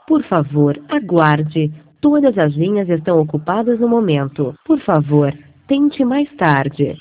Por favor, aguarde. Todas as linhas estão ocupadas no momento. Por favor, tente mais tarde.